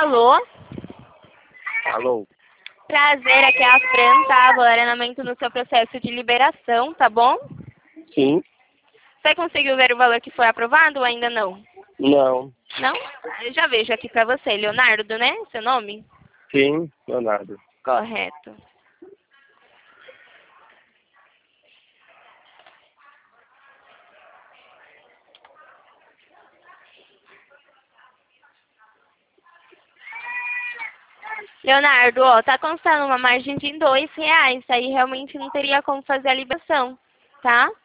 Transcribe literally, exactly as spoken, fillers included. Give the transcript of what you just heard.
Alô? Alô? Prazer, aqui é a Fran, tá? Vou dar andamento no seu processo de liberação, tá bom? Sim? Você conseguiu ver o valor que foi aprovado ou ainda não? Não. Não? Eu já vejo aqui pra você. Leonardo, né? Seu nome? Sim, Leonardo. Correto. Leonardo, ó, tá constando uma margem de dois reais. Aí realmente não teria como fazer a liberação, tá?